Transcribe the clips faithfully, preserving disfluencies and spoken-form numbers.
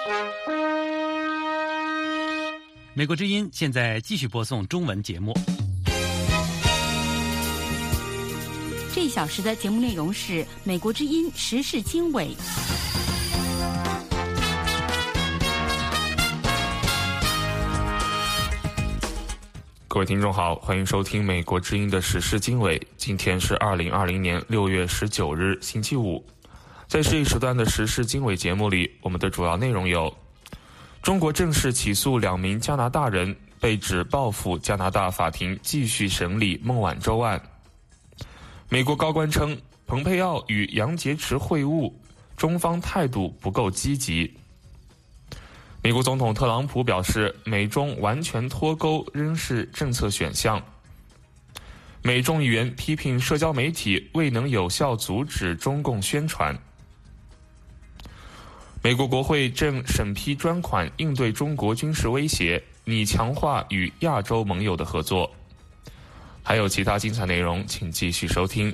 美国之音现在继续播送中文节目。 这一小时的节目内容是美国之音时事经纬。 各位听众好，欢迎收听美国之音的时事经纬。今天是二零二零年六月十九日，星期五。在这一时段的时事经纬节目里，我们的主要内容有：中国正式起诉两名加拿大人，被指报复加拿大法庭继续审理孟晚舟案；美国高官称，蓬佩奥与杨洁篪会晤，中方态度不够积极；美国总统特朗普表示，美中完全脱钩仍是政策选项；美众议员批评社交媒体未能有效阻止中共宣传；美国国会正审批专款应对中国军事威胁，拟强化与亚洲盟友的合作。还有其他精彩内容，请继续收听。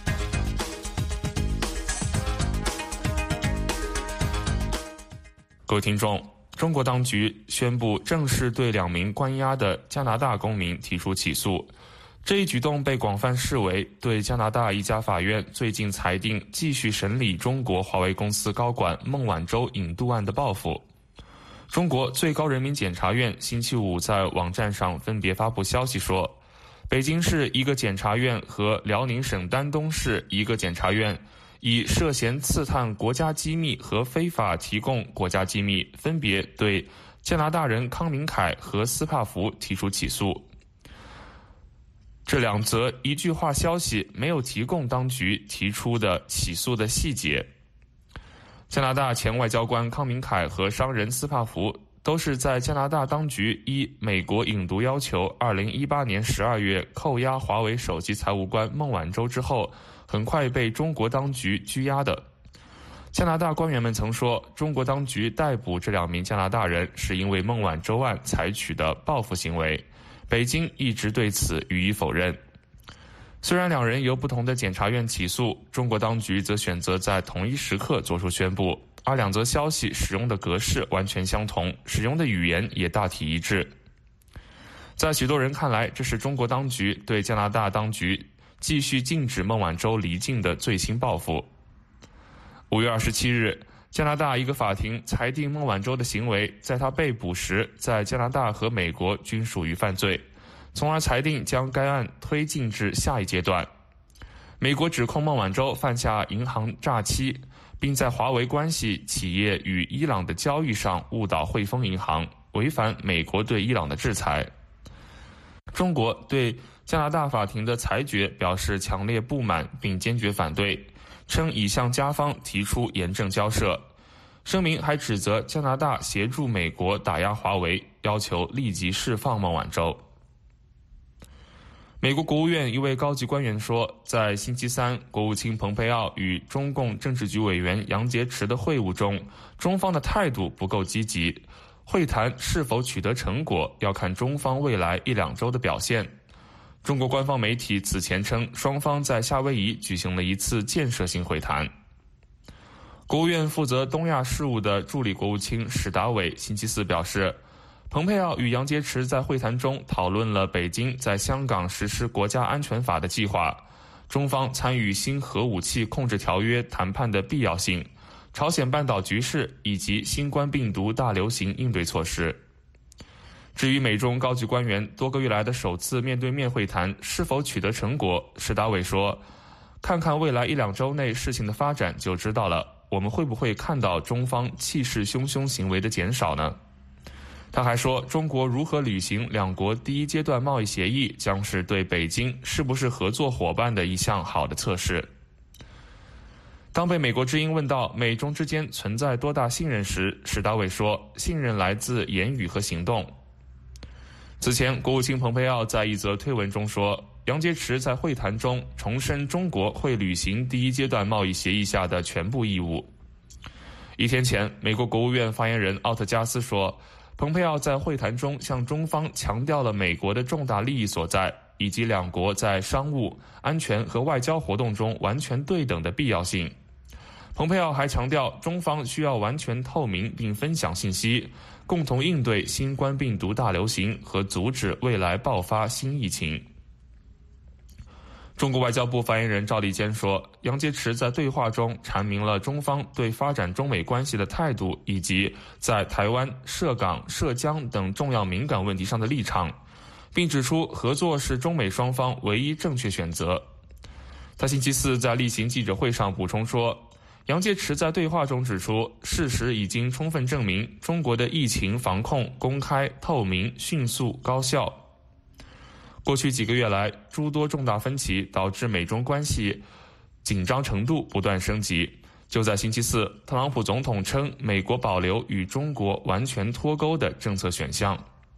各位听众，中国当局宣布正式对两名关押的加拿大公民提出起诉。这一举动被广泛视为对加拿大一家法院最近裁定继续审理中国华为公司高管孟晚舟引渡案的报复。中国最高人民检察院星期五在网站上分别发布消息说，北京市一个检察院和辽宁省丹东市一个检察院以涉嫌刺探国家机密和非法提供国家机密，分别对加拿大人康明凯和斯帕福提出起诉。这两则一句话消息没有提供当局提出的起诉的细节。加拿大前外交官康明凯和商人斯帕福都是在加拿大当局依美国引渡要求二零一八年十二月扣押华为首席财务官孟晚舟之后，很快被中国当局拘押的。加拿大官员们曾说，中国当局逮捕这两名加拿大人是因为孟晚舟案采取的报复行为，北京一直对此予以否认。虽然两人由不同的检察院起诉，中国当局则选择在同一时刻作出宣布，而两则消息使用的格式完全相同，使用的语言也大体一致。在许多人看来，这是中国当局对加拿大当局继续禁止孟晚舟离境的最新报复。五月二十七日，加拿大一个法庭裁定孟晚舟的行为在他被捕时在加拿大和美国均属于犯罪，从而裁定将该案推进至下一阶段。美国指控孟晚舟犯下银行诈欺，并在华为关系企业与伊朗的交易上误导汇丰银行，违反美国对伊朗的制裁。中国对加拿大法庭的裁决表示强烈不满并坚决反对，称已向加方提出严正交涉。声明还指责加拿大协助美国打压华为，要求立即释放孟晚舟。美国国务院一位高级官员说，在星期三国务卿蓬佩奥与中共政治局委员杨洁篪的会晤中，中方的态度不够积极，会谈是否取得成果要看中方未来一两周的表现。中国官方媒体此前称，双方在夏威夷举行了一次建设性会谈。国务院负责东亚事务的助理国务卿史达伟星期四表示，蓬佩奥与杨洁篪在会谈中讨论了北京在香港实施国家安全法的计划，中方参与新核武器控制条约谈判的必要性，朝鲜半岛局势以及新冠病毒大流行应对措施。至于美中高级官员多个月来的首次面对面会谈是否取得成果，史达伟说，看看未来一两周内事情的发展就知道了，我们会不会看到中方气势汹汹行为的减少呢？他还说，中国如何履行两国第一阶段贸易协议将是对北京是不是合作伙伴的一项好的测试。当被美国之音问到美中之间存在多大信任时，史达伟说，信任来自言语和行动。此前，国务卿蓬佩奥在一则推文中说，杨洁篪在会谈中重申中国会履行第一阶段贸易协议下的全部义务。一天前，美国国务院发言人奥特加斯说，蓬佩奥在会谈中向中方强调了美国的重大利益所在，以及两国在商务、安全和外交活动中完全对等的必要性。 蓬佩奥还强调，中方需要完全透明并分享信息，共同应对新冠病毒大流行和阻止未来爆发新疫情。中国外交部发言人赵立坚说，杨洁篪在对话中阐明了中方对发展中美关系的态度，以及在台湾、涉港、涉疆等重要敏感问题上的立场，并指出合作是中美双方唯一正确选择。他星期四在例行记者会上补充说，杨洁篪在对话中指出，事实已经充分证明中国的疫情防控公开、透明、迅速、高效。过去几个月来，诸多重大分歧导致美中关系紧张程度不断升级。就在星期四，特朗普总统称美国保留与中国完全脱钩的政策选项。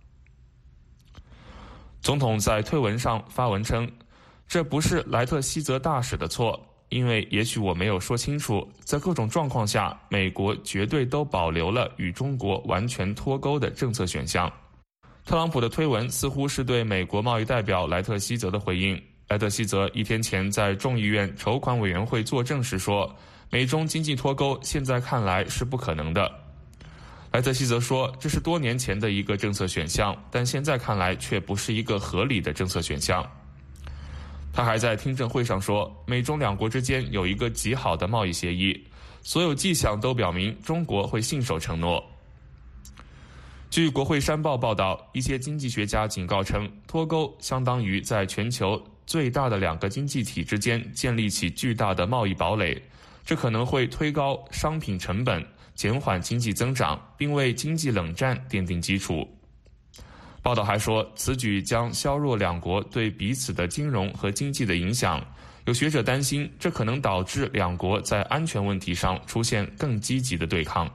总统在推文上发文称，这不是莱特希泽大使的错，因为也许我没有说清楚，在各种状况下，美国绝对都保留了与中国完全脱钩的政策选项。特朗普的推文似乎是对美国贸易代表莱特希泽的回应。莱特希泽一天前在众议院筹款委员会作证时说，美中经济脱钩现在看来是不可能的。莱特希泽说，这是多年前的一个政策选项，但现在看来却不是一个合理的政策选项。他还在听证会上说，美中两国之间有一个极好的贸易协议，所有迹象都表明中国会信守承诺。据国会山报报道，一些经济学家警告称，脱钩相当于在全球最大的两个经济体之间建立起巨大的贸易堡垒，这可能会推高商品成本，减缓经济增长，并为经济冷战奠定基础。报道还说，此举将削弱两国对彼此的金融和经济的影响。有学者担心，这可能导致两国在安全问题上出现更积极的对抗。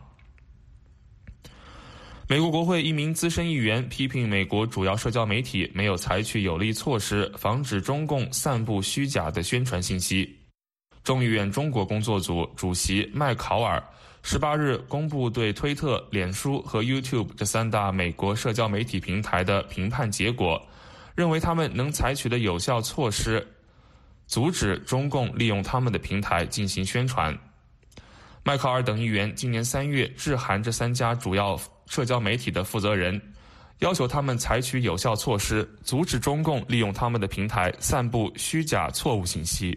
美国国会一名资深议员批评美国主要社交媒体没有采取有力措施，防止中共散布虚假的宣传信息。众议院中国工作组主席麦考尔十八日公布对推特、脸书和 YouTube 这三大美国社交媒体平台的评判结果，认为他们能采取的有效措施，阻止中共利用他们的平台进行宣传。麦考尔等议员今年三月致函这三家主要社交媒体的负责人，要求他们采取有效措施，阻止中共利用他们的平台散布虚假错误信息。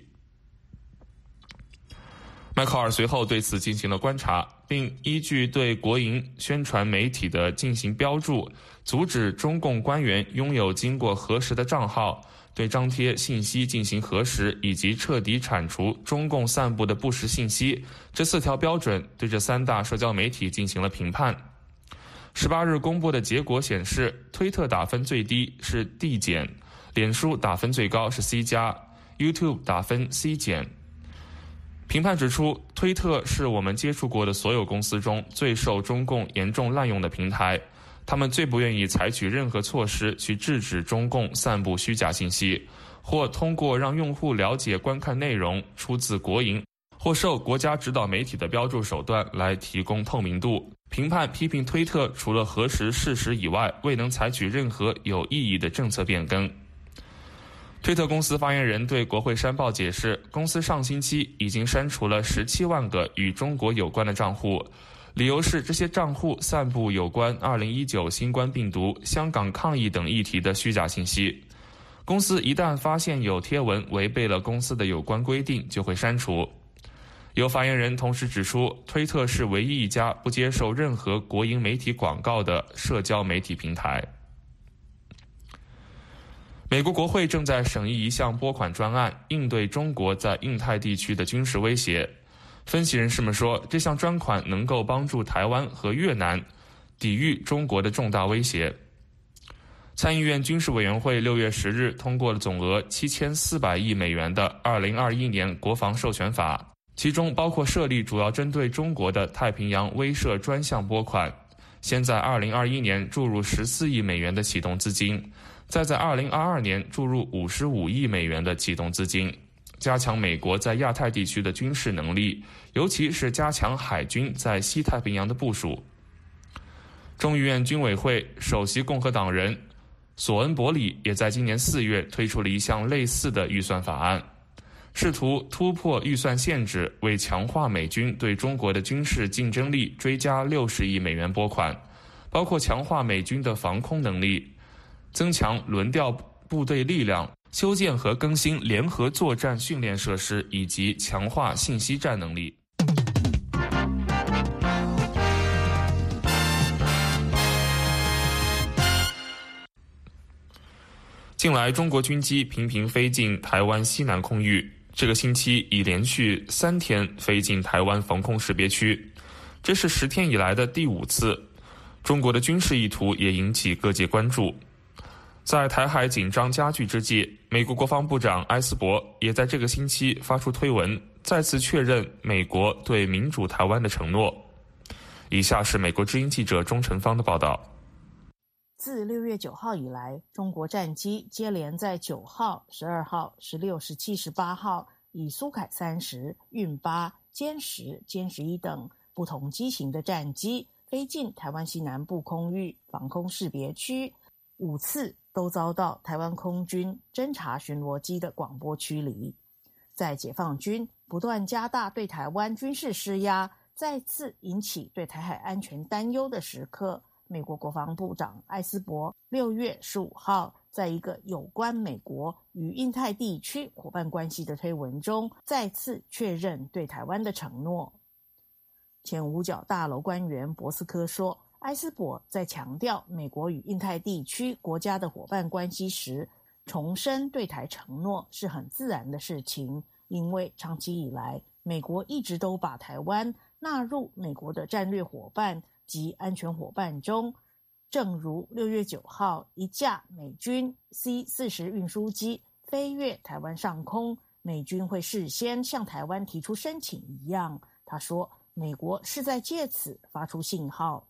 麦考尔随后对此进行了观察，并依据对国营宣传媒体的进行标注，阻止中共官员拥有经过核实的账号，对张贴信息进行核实，以及彻底铲除中共散布的不实信息，这四条标准对这三大社交媒体进行了评判。十八日公布的结果显示，推特打分最低是 D 减，脸书打分最高是 C 加， YouTube 打分 C 减。评判指出，推特是我们接触过的所有公司中最受中共严重滥用的平台，他们最不愿意采取任何措施去制止中共散布虚假信息，或通过让用户了解观看内容出自国营或受国家指导媒体的标注手段来提供透明度。评判批评推特除了核实事实以外，未能采取任何有意义的政策变更。推特公司发言人对国会山报解释，公司上星期已经删除了十七万个与中国有关的账户，理由是这些账户散布有关二零一九新冠病毒、香港抗疫等议题的虚假信息。公司一旦发现有贴文违背了公司的有关规定，就会删除。有发言人同时指出，推特是唯一一家不接受任何国营媒体广告的社交媒体平台。美国国会正在审议一项拨款专案，应对中国在印太地区的军事威胁。分析人士们说，这项专款能够帮助台湾和越南抵御中国的重大威胁。参议院军事委员会六月十日通过了总额七千四百亿美元的二零二一年国防授权法，其中包括设立主要针对中国的太平洋威慑专项拨款，先在二零二一年注入十四亿美元的启动资金，再在二零二二年注入五十五亿美元的启动资金，加强美国在亚太地区的军事能力，尤其是加强海军在西太平洋的部署。众议院军委会首席共和党人索恩伯里也在今年四月推出了一项类似的预算法案。 试图突破预算限制，为强化美军对中国的军事竞争力追加六十亿美元拨款，包括强化美军的防空能力、增强轮调部队力量、修建和更新联合作战训练设施，以及强化信息战能力。近来，中国军机频频飞进台湾西南空域，这个星期已连续三天飞进台湾防空识别区，这是十天以来的第五次。中国的军事意图也引起各界关注。在台海紧张加剧之际，美国国防部长埃斯珀也在这个星期发出推文，再次确认美国对民主台湾的承诺。以下是美国之音记者钟成芳的报道。 自六月九号以来，中国战机接连在九号、十二号、十六、十七、十八号以苏凯三十、运八、歼十、歼十一等不同机型的战机飞进台湾西南部空域防空识别区，五次都遭到台湾空军侦察巡逻机的广播驱离。在解放军不断加大对台湾军事施压，再次引起对台海安全担忧的时刻，美国国防部长埃斯珀六月十五号在一个有关美国与印太地区伙伴关系的推文中，再次确认对台湾的承诺。前五角大楼官员博斯科说，埃斯珀在强调美国与印太地区国家的伙伴关系时，重申对台承诺是很自然的事情，因为长期以来，美国一直都把台湾纳入美国的战略伙伴及安全伙伴中，正如六月九号一架美军 C 四十 运输机飞越台湾上空，美军会事先向台湾提出申请一样。他说，美国是在借此发出信号。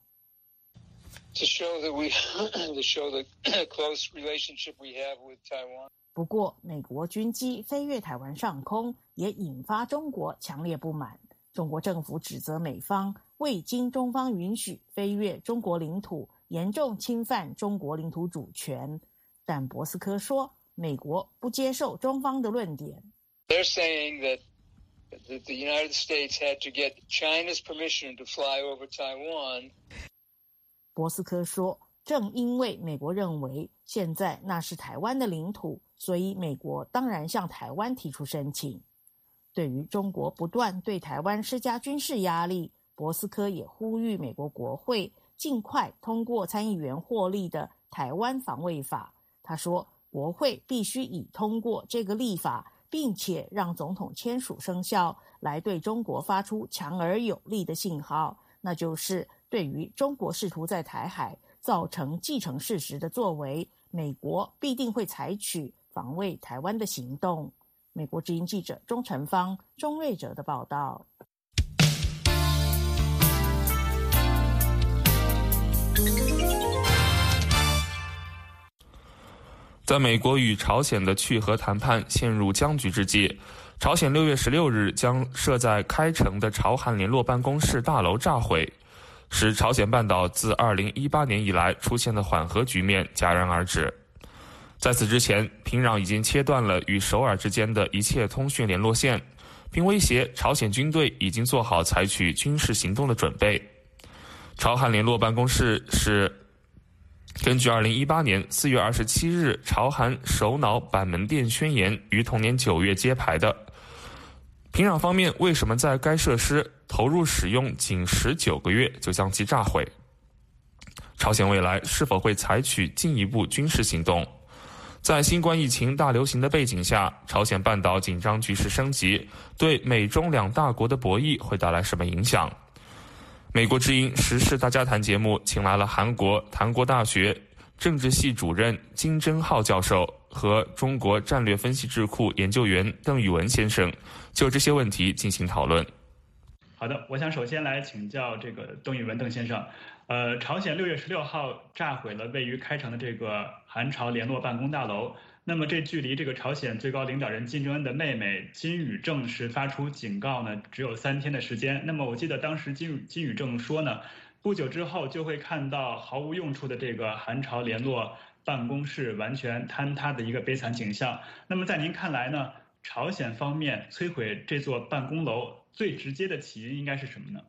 To show that we, to show the close relationship we have with Taiwan. 不过，美国军机飞越台湾上空，也引发中国强烈不满。中国政府指责美方未经中方允许飞越中国领土，严重侵犯中国领土主权。但博斯科说，美国不接受中方的论点。 They're saying that the United States had to get China's permission to fly over Taiwan. 博斯科说，正因为美国认为现在那是台湾的领土，所以美国当然向台湾提出申请。对于中国不断对台湾施加军事压力，博斯科也呼吁美国国会尽快通过参议员获利的台湾防卫法。他说，国会必须以通过这个立法，并且让总统签署生效，来对中国发出强而有力的信号，那就是对于中国试图在台海造成既成事实的作为，美国必定会采取防卫台湾的行动。美国之音记者钟成芳、钟瑞哲的报道。 在美国与朝鲜的去核谈判陷入僵局之际，朝鲜六月十六日将设在开城的朝韩联络办公室大楼炸毁，使朝鲜半岛自二零一八年以来出现的缓和局面戛然而止。在此之前，平壤已经切断了与首尔之间的一切通讯联络线，并威胁朝鲜军队已经做好采取军事行动的准备。朝韩联络办公室是根据二零一八年四月二十七日朝韩首脑板门店宣言于同年九月揭牌的。平壤方面为什么在该设施投入使用仅十九个月就将其炸毁？朝鲜未来是否会采取进一步军事行动？在新冠疫情大流行的背景下，朝鲜半岛紧张局势升级，对美中两大国的博弈会带来什么影响？美国之音时事大家谈节目请来了韩国檀国大学政治系主任金正浩教授和中国战略分析智库研究员邓宇文先生，就这些问题进行讨论。 好的，我想首先来请教这个邓宇文邓先生。呃，朝鲜六月十六号炸毁了位于开城的这个韩朝联络办公大楼。那么这距离这个朝鲜最高领导人金正恩的妹妹金宇正式发出警告呢，只有三天的时间。那么我记得当时金金宇正说呢，不久之后就会看到毫无用处的这个韩朝联络办公室完全坍塌的一个悲惨景象。那么在您看来呢， 朝鲜方面摧毁这座办公楼最直接的起因应该是什么呢？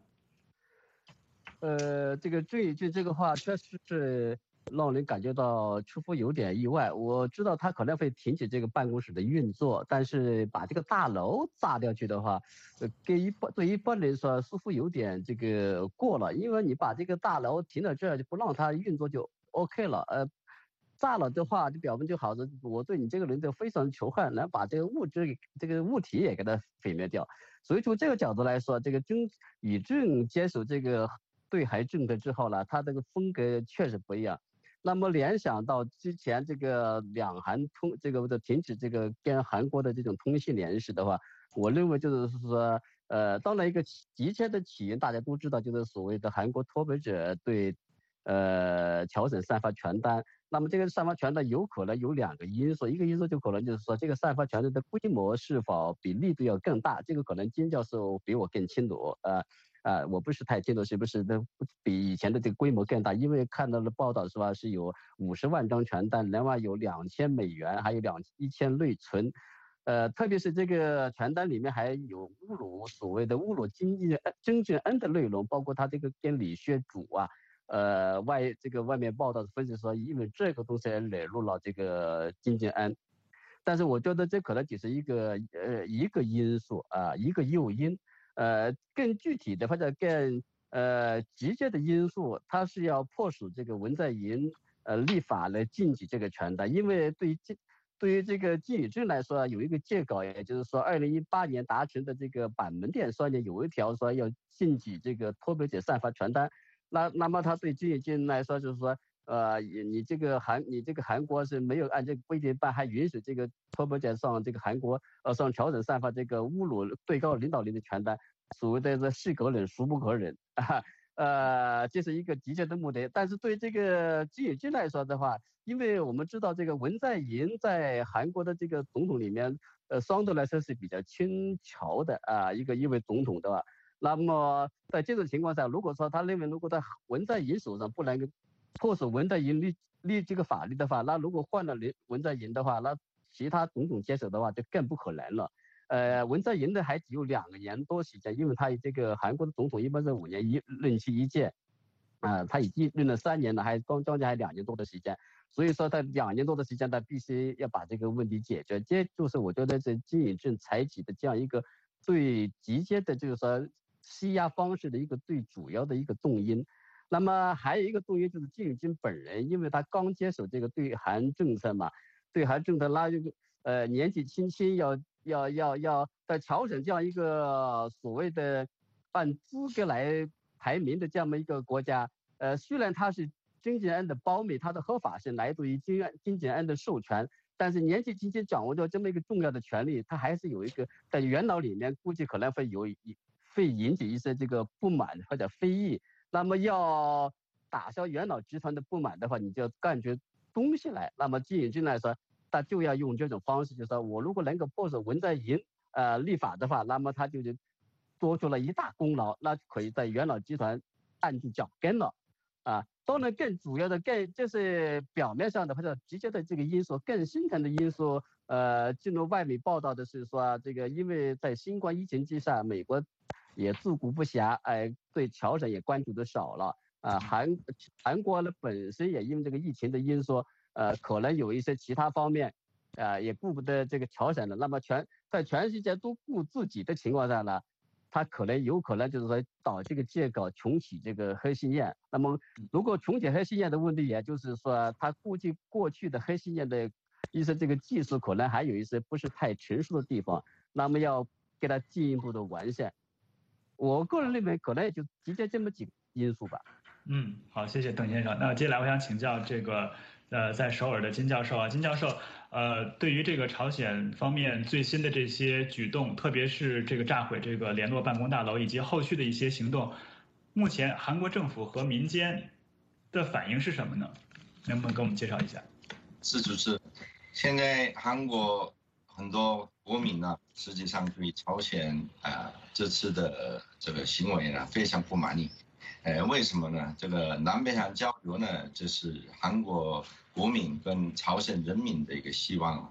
呃，这个郑义俊这个话确实是让人感觉到出乎有点意外。我知道他可能会停止这个办公室的运作，但是把这个大楼炸掉去的话，呃，给一般对一般人说似乎有点这个过了，因为你把这个大楼停到这儿就不让它运作就 OK 了，呃。炸了的话，就表明就好像我对你这个人就非常仇恨，能把这个物质、这个物体也给它毁灭掉。所以从这个角度来说，这个郑义俊接手这个对韩政策之后呢，他这个风格确实不一样。那么联想到之前这个两韩通这个的停止这个跟韩国的这种通信联系的话，我认为就是说，呃，当然一个急切的起因大家都知道，就是所谓的韩国脱北者对呃朝鲜散发传单。那么这个散发传单有可能有两个因素，一个因素就可能就是说这个散发传单的规模是否比力度要更大，这个可能金教授比我更清楚，呃呃，我不是太清楚是不是比以前的这个规模更大，因为看到了报道是吧，是有五十万张传单，另外有两千美元，还有两一千内存，呃，特别是这个传单里面还有侮辱所谓的侮辱金正恩的内容，包括他这个跟李学主啊。呃，外这个外面报道的分析说，因为这个东西惹怒了这个金正恩，但是我觉得这可能只是一个呃一个因素啊，一个诱因，呃，更具体的或者更呃直接的因素，它是要迫使这个文在寅呃立法来禁止这个传单，因为对于这对于这个金宇镇来说，有一个借稿，也就是说二零一八年达成的这个板门店上面有一条说要禁止这个脱北者散发传单。那那么他对金宇俊来说就是说，呃，你这个韩你这个韩国是没有按这个规定办，还允许这个脱北者上这个韩国呃上朝鲜散发这个侮辱最高领导人的传单，所谓的这是可忍孰不可忍啊，呃，这是一个直接的目的。但是对这个金宇俊来说的话，因为我们知道这个文在寅在韩国的这个总统里面，呃，相对来说是比较轻巧的啊，一个一位总统的话。那么在这种情况下，如果说他认为如果在文在寅手上不能够迫使文在寅立立这个法律的话，那如果换了文在寅的话，那其他总统接手的话就更不可能了。呃，文在寅的还只有两个年多时间，因为他这个韩国的总统一般是五年一任期一届，啊、呃，他已经任了三年了，还刚将近还两年多的时间，所以说他两年多的时间，他必须要把这个问题解决。这就是我觉得这金宇镇采取的这样一个最直接的，就是说。施压方式的一个最主要的一个动因，那么还有一个动因就是金宇俊本人，因为他刚接手这个对韩政策嘛，对韩政策那这个呃年纪轻轻要要要要在朝鲜这样一个所谓的按资格来排名的这么一个国家，呃虽然他是金正恩的胞妹，他的合法性来自于金金正恩的授权，但是年纪轻轻掌握着这么一个重要的权利，他还是有一个在元老里面估计可能会有一。会引起一些这个不满或者非议，那么要打消元老集团的不满的话，你就要干出东西来。那么金宇俊来说，他就要用这种方式，就是说我如果能够迫使文在寅呃立法的话，那么他就多出了一大功劳，那可以在元老集团按住脚跟了啊。当然，更主要的、更就是表面上的或者直接的这个因素，更深层的因素，呃，进入外媒报道的是说，这个因为在新冠疫情之下，美国也自顾不暇，哎、呃，对朝鲜也关注的少了啊、呃。韩韩国呢本身也因为这个疫情的因素，呃，可能有一些其他方面，呃，也顾不得这个朝鲜的。那么全在全世界都顾自己的情况下呢，他可能有可能就是说找这个借口重启这个核试验。那么如果重启核试验的问题，也就是说他估计过去的核试验的一些这个技术可能还有一些不是太成熟的地方，那么要给他进一步的完善。我个人认为可能也就直接这么几个因素吧。 嗯，好，谢谢邓先生。那接下来我想请教这个呃在首尔的金教授啊，金教授，呃，对于这个朝鲜方面最新的这些举动，特别是这个炸毁这个联络办公大楼以及后续的一些行动，目前韩国政府和民间的反应是什么呢？能不能给我们介绍一下？ 是主持人，现在韩国很多国民呢，实际上对朝鲜啊、呃、这次的这个行为呢非常不满意。呃，为什么呢？这个南北韩交流呢，这是韩国国民跟朝鲜人民的一个希望。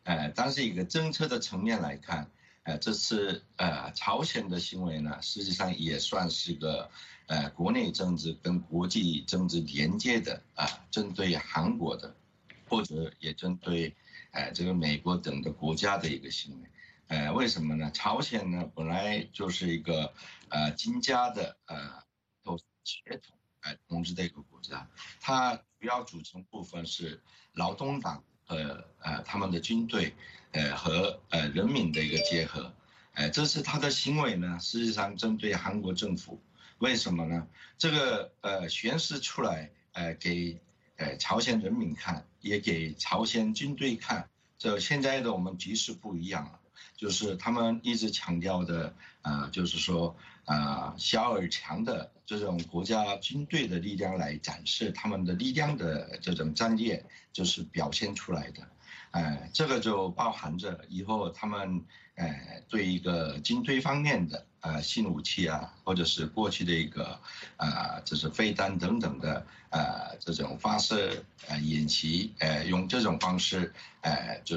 呃，但是一个政策的层面来看，呃，这次呃朝鲜的行为呢，实际上也算是个呃国内政治跟国际政治连接的啊、呃，针对韩国的，或者也针对呃这个美国等的国家的一个行为。呃，为什么呢？朝鲜呢本来就是一个呃金家的呃都血统呃统治的一个国家，它主要组成部分是劳动党和呃他们的军队，呃和呃人民的一个结合，呃这是他的行为呢，实际上针对韩国政府。为什么呢？这个呃宣示出来，呃给呃朝鲜人民看，也给朝鲜军队看，这现在的我们局势不一样了。就是他们一直强调的，呃，就是说，呃，小而强的这种国家军队的力量来展示他们的力量的这种战略，就是表现出来的，呃，这个就包含着以后他们，呃，对一个军队方面的，呃，新武器啊，或者是过去的一个，呃，就是飞弹等等的，呃，这种发射，呃，演习，呃，用这种方式，呃，就是，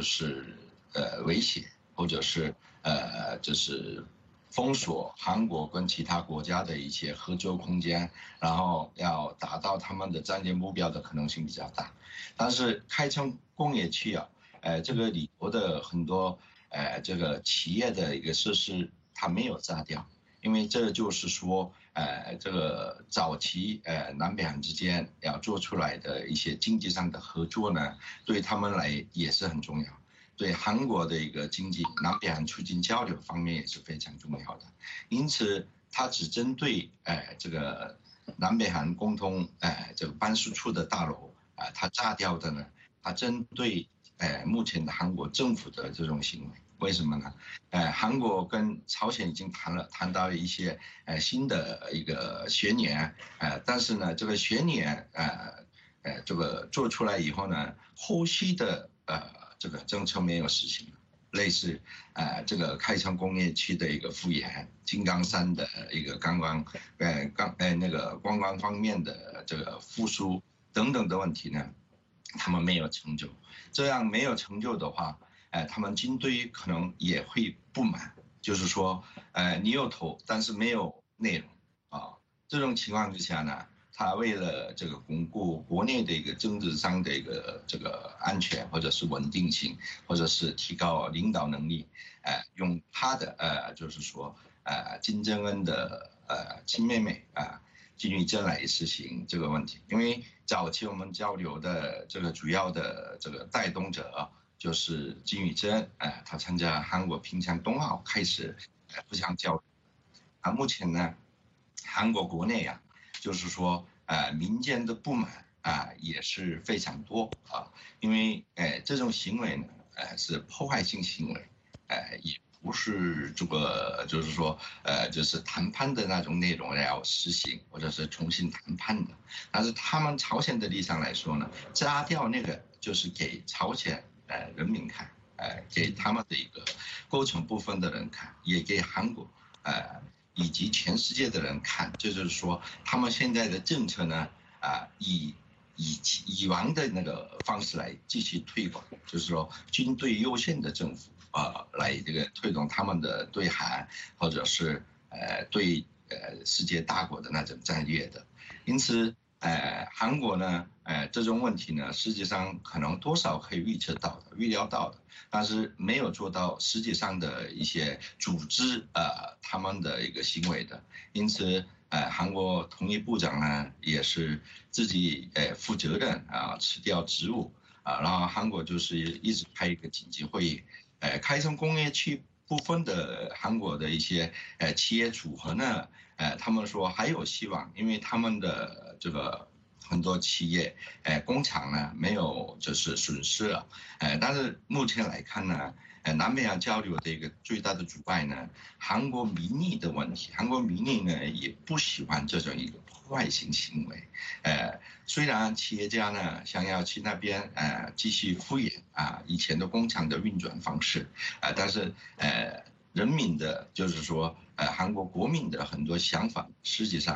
呃，威胁。或者是呃，就是封锁韩国跟其他国家的一些合作空间，然后要达到他们的战略目标的可能性比较大。但是开城工业区啊，呃，这个里头的很多呃这个企业的一个设施，它没有炸掉，因为这就是说，呃，这个早期呃南北韩之间要做出来的一些经济上的合作呢，对他们来也是很重要。对韩国的一个经济，南北韩促进交流方面也是非常重要的，因此它只针对呃这个南北韩共同呃这个办事处的大楼啊、呃，它炸掉的呢，它针对呃目前的韩国政府的这种行为，为什么呢？呃，韩国跟朝鲜已经谈了谈到一些呃新的一个宣言，呃，但是呢，这个宣言呃呃这个做出来以后呢，后续的呃。这个政策没有实行，类似呃这个开城工业区的一个复原，金刚山的一个观光，呃刚呃那个观光方面的这个复苏等等的问题呢，他们没有成就。这样没有成就的话，呃他们军队可能也会不满，就是说呃你有头但是没有内容啊，这种情况之下呢。他为了这个巩固国内的一个政治上的一个这个安全或者是稳定性，或者是提高领导能力，呃，用他的呃，就是说呃，金正恩的呃亲妹妹啊，金宇珍来实行这个问题。因为早期我们交流的这个主要的这个带动者就是金宇珍，呃，他参加韩国平昌冬奥开始呃互相交流。啊，目前呢，韩国国内啊。就是说，呃，民间的不满啊、呃、也是非常多啊，因为呃这种行为呢，呃是破坏性行为，呃也不是这个就是说呃就是谈判的那种内容要实行或者是重新谈判的，但是他们朝鲜的立场来说呢，炸掉那个就是给朝鲜呃人民看，呃给他们的一个构成部分的人看，也给韩国呃。以及全世界的人看，就是说他们现在的政策呢，啊、呃，以以以往的那个方式来继续推广，就是说军队优先的政府啊、呃，来这个推动他们的对韩或者是呃对呃世界大国的那种战略的，因此呃韩国呢，呃这种问题呢，实际上可能多少可以预测到的、预料到的。但是没有做到实际上的一些组织呃他们的一个行为的，因此呃韩国统一部长呢也是自己呃负责任啊辞掉职务啊，然后韩国就是一直开一个紧急会议，呃开城工业区部分的韩国的一些呃企业组合呢，呃他们说还有希望，因为他们的这个。很多企业，呃，工厂呢没有就是损失了，呃，但是目前来看呢，呃，南北韩交流的一个最大的阻碍呢，韩国民意的问题，韩国民意呢也不喜欢这种一个破坏性行为，呃，虽然企业家呢想要去那边呃继续复原啊以前的工厂的运转方式，啊、呃，但是呃人民的就是说呃韩国国民的很多想法，实际上。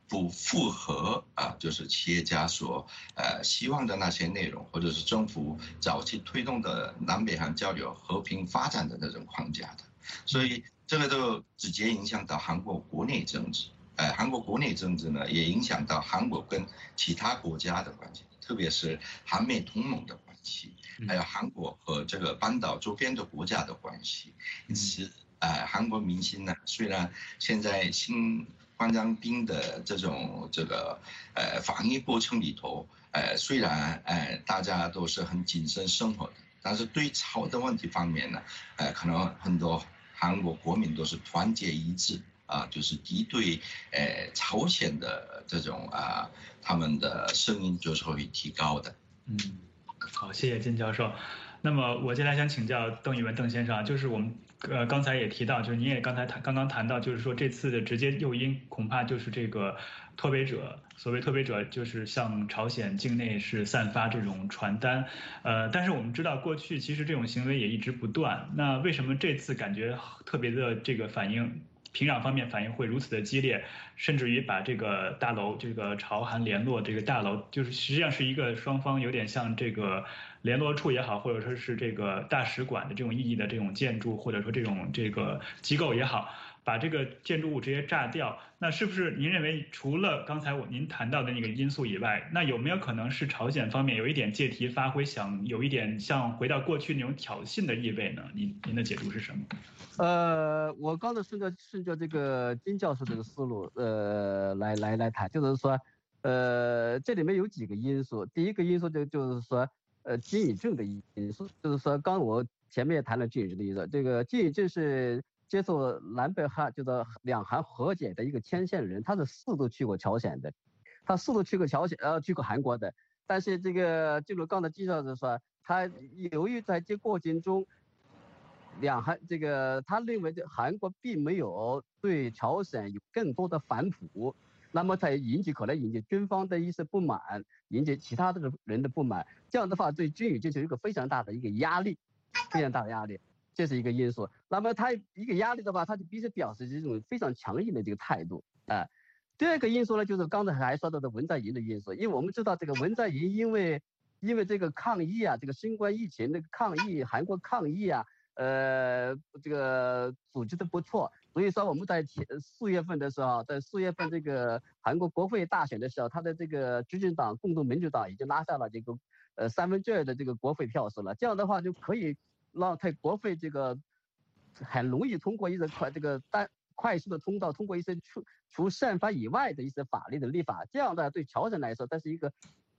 不符合啊，就是企业家所呃希望的那些内容，或者是政府早期推动的南北韩交流和平发展的那种框架的，所以这个都直接影响到韩国国内政治。呃，韩国国内政治呢，也影响到韩国跟其他国家的关系，特别是韩美同盟的关系，还有韩国和这个半岛周边的国家的关系。因此，呃，韩国民心呢，虽然现在新冠状病的这种这个呃防疫过程里头，呃虽然呃大家都是很谨慎生活的，但是对朝的问题方面呢，呃可能很多韩国国民都是团结一致啊，就是敌对呃朝鲜的这种啊他们的声音就是会提高的。 嗯，好，谢谢金教授。那么我接下来想请教邓玉文邓先生，就是我们呃刚才也提到，就是您也刚才谈刚刚谈到，就是说这次的直接诱因恐怕就是这个脱北者，所谓脱北者就是向朝鲜境内是散发这种传单，呃，但是我们知道过去其实这种行为也一直不断，那为什么这次感觉特别的这个反应？平壤方面反应会如此的激烈，甚至于把这个大楼，这个朝韩联络这个大楼，就是实际上是一个双方有点像这个联络处也好，或者说是这个大使馆的这种意义的这种建筑，或者说这种这个机构也好，把这个建筑物直接炸掉。那是不是您认为除了刚才我您谈到的那个因素以外，那有没有可能是朝鲜方面有一点借题发挥，想有一点像回到过去那种挑衅的意味呢？您您的解读是什么？ 呃，我刚才顺着顺着这个金教授这个思路，呃，来来来谈，就是说，呃，这里面有几个因素。第一个因素就就是说，呃，金宇镇的因素，就是说，刚我前面也谈了金宇镇的因素，这个金宇镇是接受南北韩就是两韩和解的一个牵线人，他是四度去过朝鲜的，他四度去过朝鲜，呃，去过韩国的。但是这个就如刚才金教授说，他由于在这过程中。两韩这个，他认为这韩国并没有对朝鲜有更多的反哺，那么才引起可能引起军方的一些不满，引起其他的人的不满。这样的话，对军宇就是一个非常大的一个压力，非常大的压力，这是一个因素。那么他一个压力的话，他就必须表示这种非常强硬的这个态度啊。第二个因素呢，就是刚才还说到的文在寅的因素，因为我们知道这个文在寅因为因为这个抗疫啊，这个新冠疫情这个抗疫，韩国抗疫啊。呃，这个组织的不错，所以说我们在四月份的时候，在四月份这个韩国国会大选的时候，他的这个执政党共同民主党已经拉下了这个呃三分之二的这个国会票数了，这样的话就可以让在国会这个很容易通过一些快这个单快速的通道，通过一些除除宪法以外的一些法律的立法，这样的对朝鲜来说，这是一个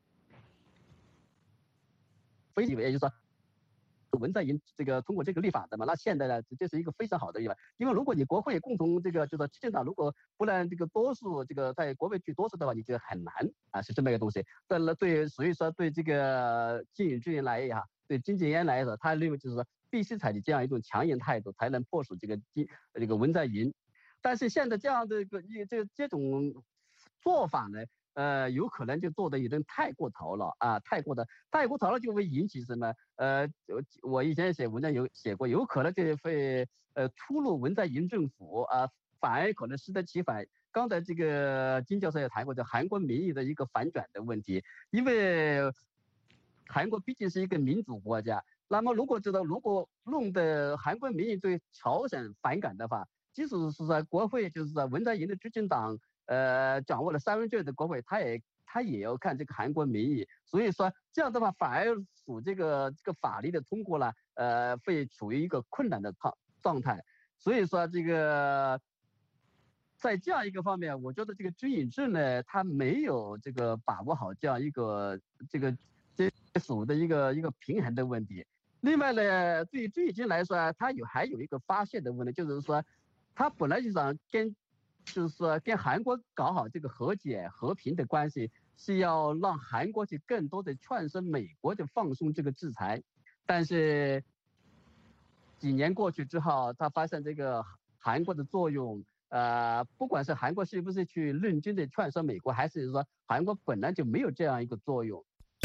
非常，也就是说。文在寅这个通过这个立法的嘛，那现在呢，这是一个非常好的立法，因为如果你国会共同这个就是执政党如果不让这个多数这个在国会居多数的话，你就很难啊，是这么一个东西。但是对，所以说对这个金宇镇来也好，对金正恩来说，他认为就是说必须采取这样一种强硬态度，才能迫使这个金这个文在寅。但是现在这样的一个这这种做法呢？呃，有可能就做的有点太过头了啊，太过的太过头了就会引起什么？呃，我以前写文章有写过，有可能就会呃出入文在寅政府啊，反而可能适得其反。刚才这个金教授也谈过，就韩国民意的一个反转的问题，因为韩国毕竟是一个民主国家，那么如果知道如果弄得韩国民意对朝鲜反感的话，即使是在国会，就是在文在寅的执政党。呃，掌握了三分之二的国会，他也他也要看这个韩国民意，所以说这样的话反而使这个这个法律的通过呢，呃，会处于一个困难的状状态。所以说这个在这样一个方面，我觉得这个金宇镇呢，他没有这个把握好这样一个这个这属的一个一个平衡的问题。另外呢，对于金宇镇来说，他有还有一个发现的问题，就是说他本来就想跟。就是说，跟韩国搞好这个和解和平的关系，是要让韩国去更多的劝说美国的放松这个制裁。但是几年过去之后，他发现这个韩国的作用，呃，不管是韩国是不是去认真的劝说美国，还是说韩国本来就没有这样一个作用。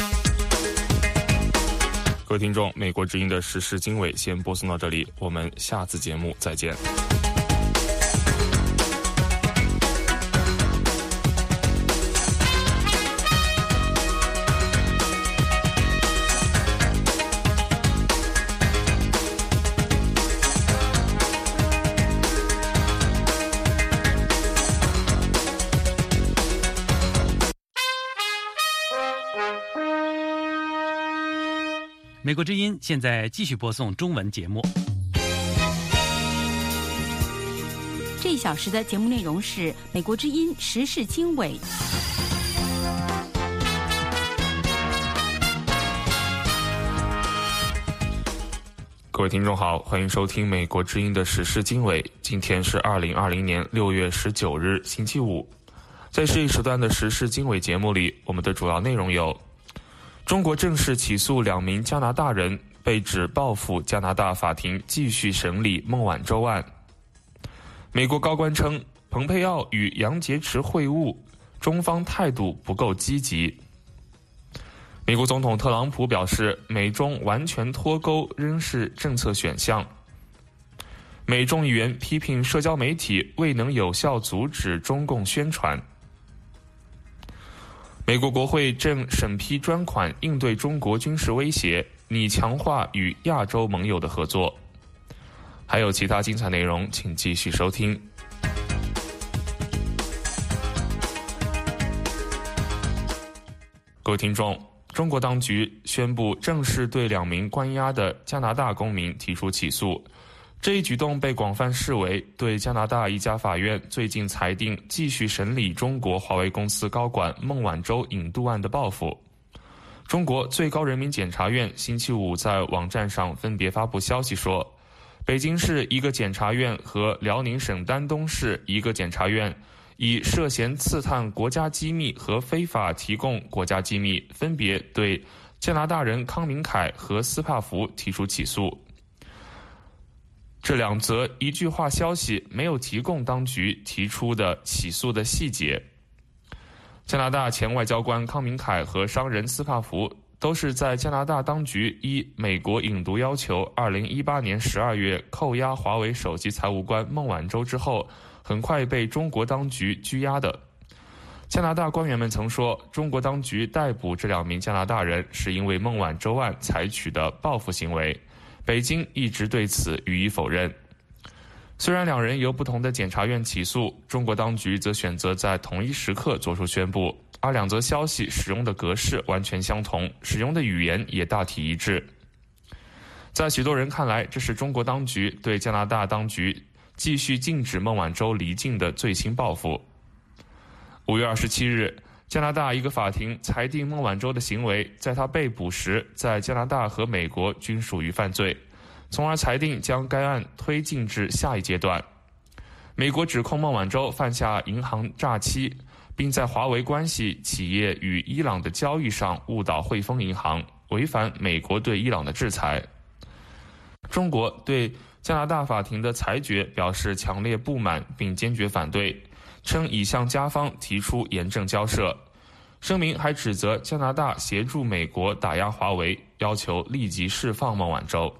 各位听众，美国之音的时事经纬先播送到这里，我们下次节目再见。 美国之音现在继续播送中文节目。 这一小时的节目内容是美国之音时事经纬。 各位听众好，欢迎收听美国之音的时事经纬。今天是二零二零年六月十九日，星期五。在这一时段的时事经纬节目里，我们的主要内容有：中国正式起诉两名加拿大人，被指报复加拿大法庭继续审理孟晚舟案；美国高官称，蓬佩奥与杨洁篪会晤，中方态度不够积极；美国总统特朗普表示，美中完全脱钩仍是政策选项；美众议员批评社交媒体未能有效阻止中共宣传；美国国会正审批专款应对中国军事威胁，拟强化与亚洲盟友的合作。还有其他精彩内容，请继续收听。各位听众，中国当局宣布正式对两名关押的加拿大公民提出起诉，这一举动被广泛视为对加拿大一家法院最近裁定继续审理中国华为公司高管孟晚舟引渡案的报复。中国最高人民检察院星期五在网站上分别发布消息说，北京市一个检察院和辽宁省丹东市一个检察院以涉嫌刺探国家机密和非法提供国家机密，分别对加拿大人康明凯和斯帕福提出起诉。这两则一句话消息没有提供当局提出的起诉的细节。加拿大前外交官康明凯和商人斯帕福都是在加拿大当局依美国引渡要求二零一八年十二月扣押华为首席财务官孟晚舟之后，很快被中国当局拘押的。加拿大官员们曾说，中国当局逮捕这两名加拿大人是因为孟晚舟案采取的报复行为，北京一直对此予以否认。虽然两人由不同的检察院起诉，中国当局则选择在同一时刻作出宣布，而两则消息使用的格式完全相同，使用的语言也大体一致。在许多人看来，这是中国当局对加拿大当局继续禁止孟晚舟离境的最新报复。五月二十七日，加拿大一个法庭裁定孟晚舟的行为在他被捕时在加拿大和美国均属于犯罪，从而裁定将该案推进至下一阶段。美国指控孟晚舟犯下银行诈欺，并在华为关系企业与伊朗的交易上误导汇丰银行，违反美国对伊朗的制裁。中国对加拿大法庭的裁决表示强烈不满并坚决反对，称已向加方提出严正交涉。声明还指责加拿大协助美国打压华为，要求立即释放孟晚舟。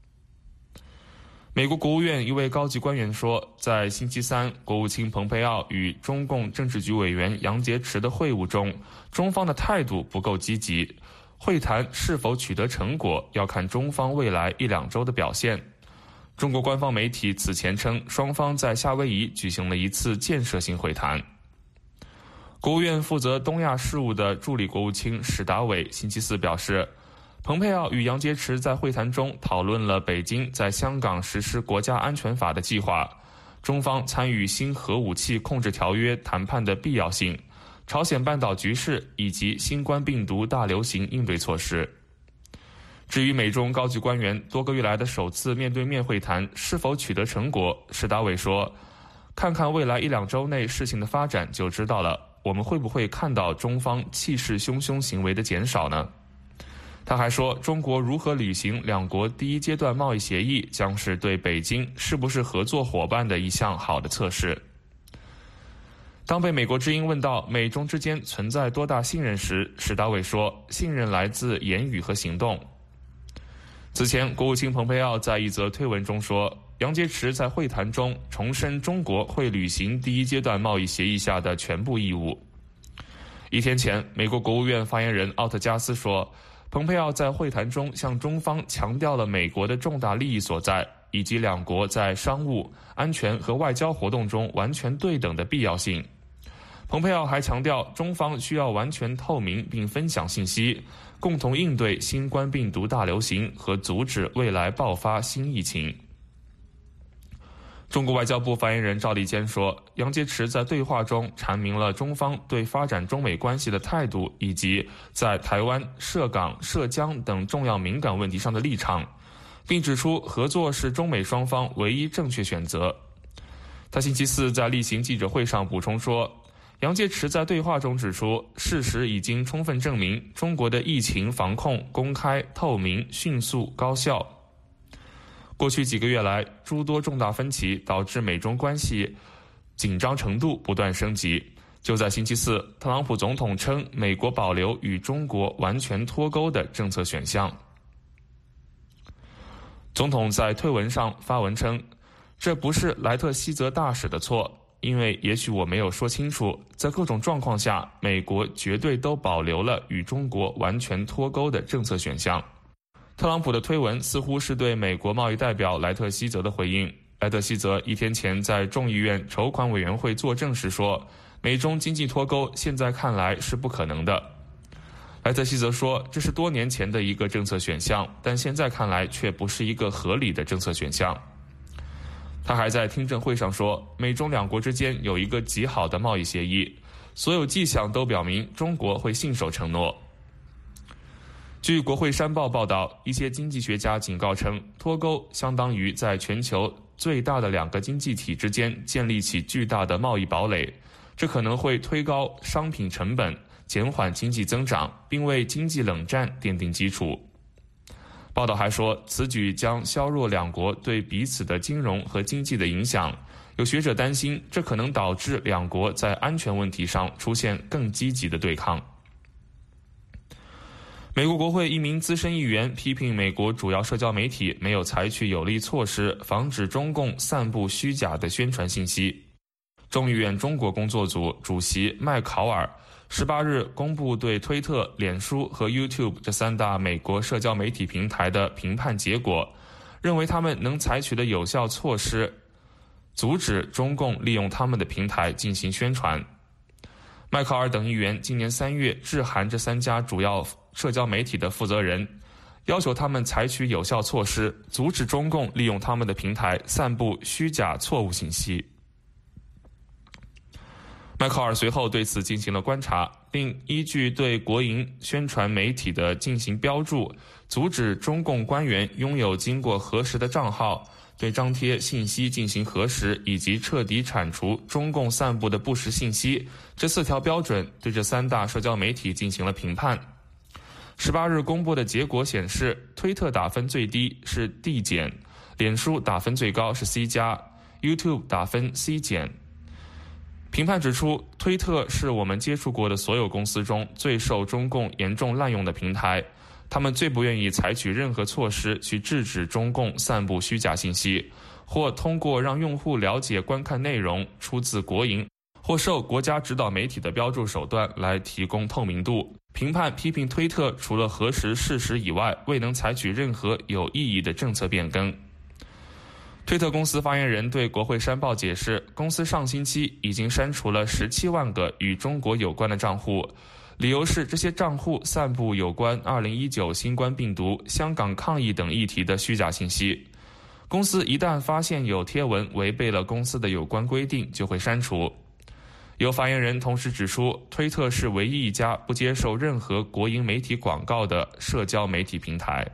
美国国务院一位高级官员说，在星期三国务卿蓬佩奥与中共政治局委员杨洁篪的会晤中，中方的态度不够积极，会谈是否取得成果要看中方未来一两周的表现。中国官方媒体此前称，双方在夏威夷举行了一次建设性会谈。国务院负责东亚事务的助理国务卿史达伟星期四表示，蓬佩奥与杨洁篪在会谈中讨论了北京在香港实施国家安全法的计划，中方参与新核武器控制条约谈判的必要性，朝鲜半岛局势以及新冠病毒大流行应对措施。至于美中高级官员多个月来的首次面对面会谈是否取得成果，史达伟说，看看未来一两周内事情的发展就知道了，我们会不会看到中方气势汹汹行为的减少呢？他还说，中国如何履行两国第一阶段贸易协议将是对北京是不是合作伙伴的一项好的测试。当被美国之音问到美中之间存在多大信任时，史达伟说，信任来自言语和行动。此前，国务卿蓬佩奥在一则推文中说，杨洁篪在会谈中重申中国会履行第一阶段贸易协议下的全部义务。一天前，美国国务院发言人奥特加斯说，蓬佩奥在会谈中向中方强调了美国的重大利益所在，以及两国在商务、安全和外交活动中完全对等的必要性。 蓬佩奥还强调，中方需要完全透明并分享信息，共同应对新冠病毒大流行和阻止未来爆发新疫情。中国外交部发言人赵立坚说，杨洁篪在对话中阐明了中方对发展中美关系的态度，以及在台湾、涉港、涉疆等重要敏感问题上的立场，并指出合作是中美双方唯一正确选择。他星期四在例行记者会上补充说，杨洁篪在对话中指出，事实已经充分证明中国的疫情防控公开、透明、迅速、高效。过去几个月来，诸多重大分歧导致美中关系紧张程度不断升级。就在星期四，特朗普总统称美国保留与中国完全脱钩的政策选项。总统在推文上发文称，这不是莱特希泽大使的错，因为也许我没有说清楚，在各种状况下，美国绝对都保留了与中国完全脱钩的政策选项。特朗普的推文似乎是对美国贸易代表莱特希泽的回应。莱特希泽一天前在众议院筹款委员会作证时说，美中经济脱钩现在看来是不可能的。莱特希泽说，这是多年前的一个政策选项，但现在看来却不是一个合理的政策选项。他还在听证会上说，美中两国之间有一个极好的贸易协议，所有迹象都表明中国会信守承诺。据国会山报报道，一些经济学家警告称，脱钩相当于在全球最大的两个经济体之间建立起巨大的贸易堡垒，这可能会推高商品成本，减缓经济增长，并为经济冷战奠定基础。报道还说，此举将削弱两国对彼此的金融和经济的影响。有学者担心，这可能导致两国在安全问题上出现更积极的对抗。美国国会一名资深议员批评美国主要社交媒体没有采取有力措施，防止中共散布虚假的宣传信息。众议院中国工作组主席麦考尔十八日公布对推特、脸书和 YouTube 这三大美国社交媒体平台的评判结果，认为他们能采取的有效措施，阻止中共利用他们的平台进行宣传。麦考尔等议员今年三月致函这三家主要社交媒体的负责人，要求他们采取有效措施，阻止中共利用他们的平台散布虚假错误信息。麦考尔随后对此进行了观察，并依据对国营宣传媒体的进行标注，阻止中共官员拥有经过核实的账号，对张贴信息进行核实，以及彻底铲除中共散布的不实信息，这四条标准对这三大社交媒体进行了评判。十八日公布的结果显示，推特打分最低是 D 减，脸书打分最高是 C 加 ，YouTube 打分 C 减。评判指出，推特是我们接触过的所有公司中最受中共严重滥用的平台，他们最不愿意采取任何措施去制止中共散布虚假信息，或通过让用户了解观看内容出自国营或受国家指导媒体的标注手段来提供透明度。评判批评推特除了核实事实以外，未能采取任何有意义的政策变更。推特公司发言人对国会山报解释，公司上星期已经删除了十七万个与中国有关的账户，理由是这些账户散布有关二零一九新冠病毒、香港抗疫等议题的虚假信息。公司一旦发现有贴文违背了公司的有关规定，就会删除。有发言人同时指出，推特是唯一一家不接受任何国营媒体广告的社交媒体平台。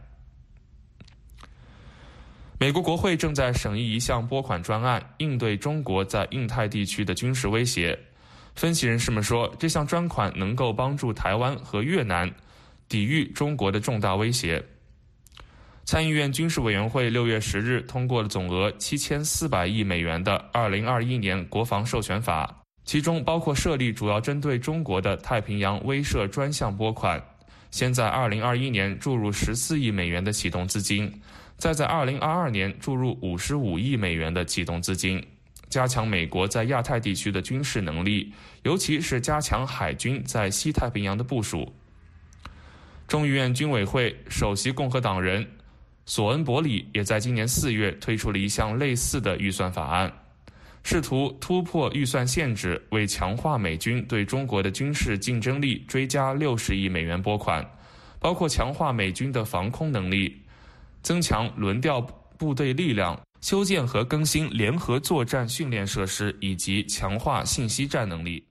美国国会正在审议一项拨款专案，应对中国在印太地区的军事威胁。分析人士们说，这项专款能够帮助台湾和越南抵御中国的重大威胁。参议院军事委员会六月十日通过了总额七千四百亿美元的二零二一年国防授权法，其中包括设立主要针对中国的太平洋威慑专项拨款，先在二零二一年注入十四亿美元的启动资金，再在二零二二年注入五十五亿美元的启动资金，加强美国在亚太地区的军事能力，尤其是加强海军在西太平洋的部署。众议院军委会首席共和党人索恩伯里也在今年四月推出了一项类似的预算法案。 试图突破预算限制，为强化美军对中国的军事竞争力追加六十亿美元拨款，包括强化美军的防空能力、增强轮调部队力量、修建和更新联合作战训练设施，以及强化信息战能力。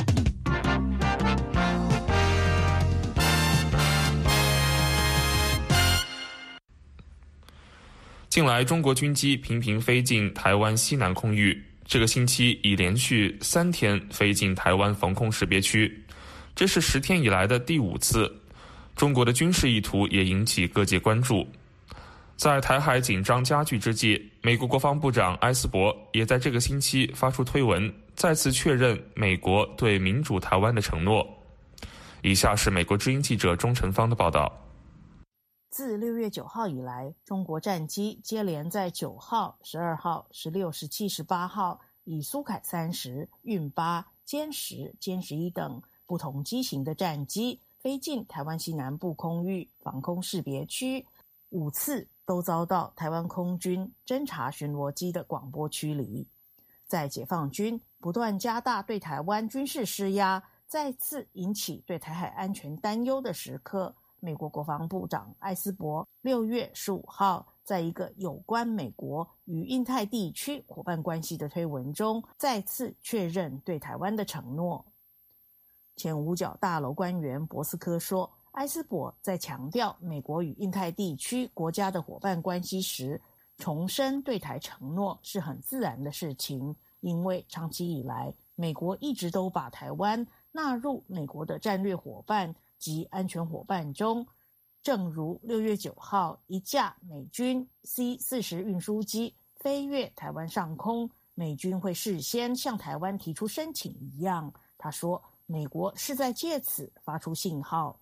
近来，中国军机频频飞进台湾西南空域，这个星期已连续三天飞进台湾防空识别区，这是十天以来的第五次。中国的军事意图也引起各界关注。在台海紧张加剧之际，美国国防部长埃斯珀也在这个星期发出推文，再次确认美国对民主台湾的承诺。以下是美国之音记者钟成芳的报道。 自六月九号以来，中国战机接连在九号、十二号、十六、十七、十八号以苏凯三十、运八、歼十、歼十一等不同机型的战机飞进台湾西南部空域防空识别区，五次都遭到台湾空军侦察巡逻机的广播驱离。在解放军不断加大对台湾军事施压，再次引起对台海安全担忧的时刻，美国国防部长埃斯珀六月十五号在一个有关美国与印太地区伙伴关系的推文中，再次确认对台湾的承诺。前五角大楼官员博斯科说，埃斯珀在强调美国与印太地区国家的伙伴关系时，重申对台承诺是很自然的事情，因为长期以来，美国一直都把台湾纳入美国的战略伙伴及安全伙伴中。正如六月九号一架美军 C 四十 运输机飞越台湾上空，美军会事先向台湾提出申请一样，他说美国是在借此发出信号。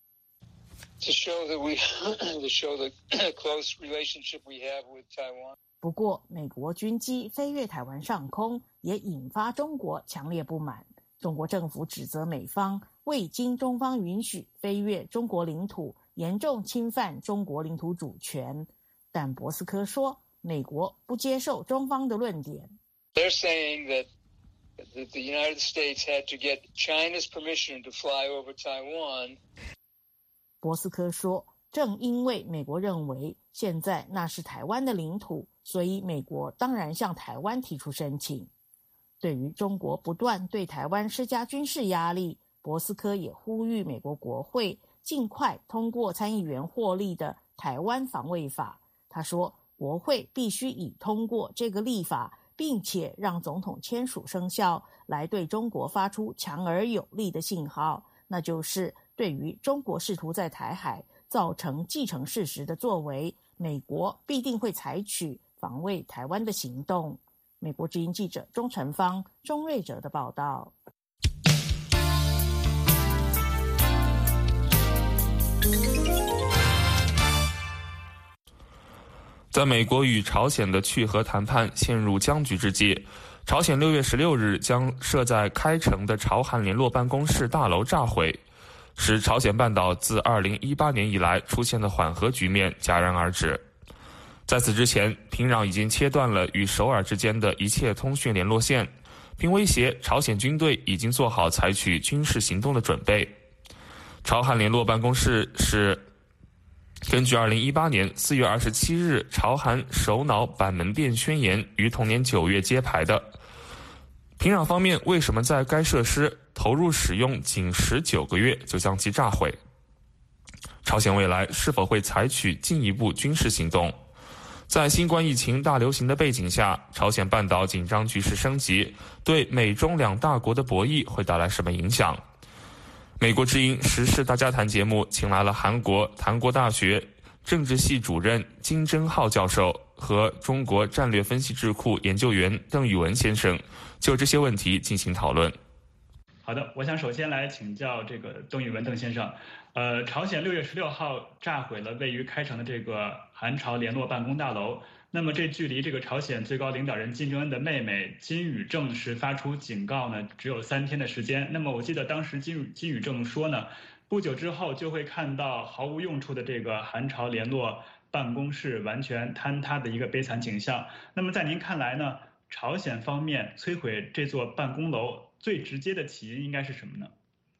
To show that we, to show the close relationship we have with Taiwan. 不过，美国军机飞越台湾上空也引发中国强烈不满。中国政府指责美方未经中方允许飞越中国领土，严重侵犯中国领土主权。但博斯科说，美国不接受中方的论点。 They're saying that that the United States had to get China's permission to fly over Taiwan. 博斯科说，正因为美国认为现在那是台湾的领土，所以美国当然向台湾提出申请。对于中国不断对台湾施加军事压力，博斯科也呼吁美国国会尽快通过参议员获利的台湾防卫法。他说，国会必须以通过这个立法，并且让总统签署生效，来对中国发出强而有力的信号，那就是对于中国试图在台海造成既成事实的作为，美国必定会采取防卫台湾的行动。美国之音记者钟成芳、钟瑞哲的报道。 在美国与朝鲜的去核谈判陷入僵局之际，朝鲜六月十六日将设在开城的朝韩联络办公室大楼炸毁，使朝鲜半岛自二零一八年以来出现的缓和局面戛然而止。在此之前，平壤已经切断了与首尔之间的一切通讯联络线，并威胁朝鲜军队已经做好采取军事行动的准备。朝韩联络办公室是根据二零一八年四月二十七日朝韩首脑板门店宣言于同年九月揭牌的。平壤方面为什么在该设施投入使用仅十九个月就将其炸毁？朝鲜未来是否会采取进一步军事行动？在新冠疫情大流行的背景下，朝鲜半岛紧张局势升级，对美中两大国的博弈会带来什么影响？美国之音时事大家谈节目请来了韩国韩国大学政治系主任金正浩教授和中国战略分析智库研究员邓宇文先生，就这些问题进行讨论。 好的，我想首先来请教这个邓宇文邓先生。呃，朝鲜六月十六号炸毁了位于开城的这个韩朝联络办公大楼。那么这距离这个朝鲜最高领导人金正恩的妹妹金宇正是发出警告呢，只有三天的时间。那么我记得当时金金宇正说呢，不久之后就会看到毫无用处的这个韩朝联络办公室完全坍塌的一个悲惨景象。那么在您看来呢， 朝鲜方面摧毁这座办公楼最直接的起因应该是什么呢？